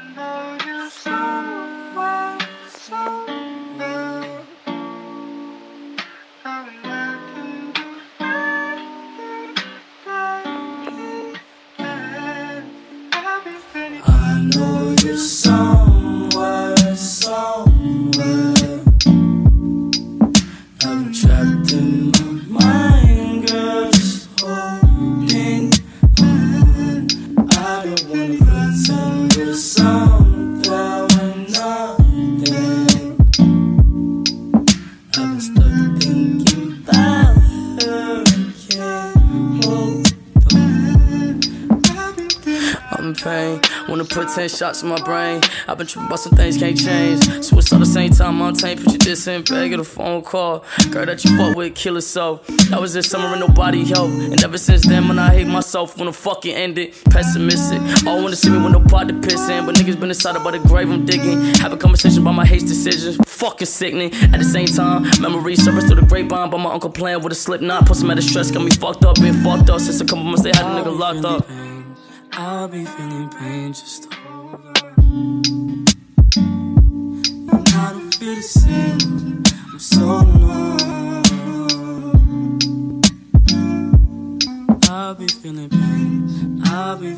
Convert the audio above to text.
know you somewhere, somewhere. I've been looking to find you, I've been feeling. I know you somewhere, somewhere. I've been trapped in my mind, girl, just holding on. I don't wanna pretend you're somewhere when nothing. I've been stuck thinking about her, can't hold on. I'm in pain, wanna put 10 shots in my brain. I've been tripping about some things can't change. Suicide the same time, I'm taint. Put your diss in bag, get a phone call. Girl that you fuck with, kill herself. That was this summer and nobody helped. And ever since then, when I hate myself, when the fucking ended. Pessimistic, all wanna see me with no pot to piss in. But niggas been inside about the grave I'm digging. Have a conversation about my hate decisions. Fucking sickening. At the same time, memories surface through the grapevine. But my uncle playing with a slip knot. Put some out of stress, got me fucked up, been fucked up. Since a couple months they had a nigga locked up. I'll be feeling pain, just hold on. And I don't feel the same, I'm so numb. I'll be feeling pain, I'll be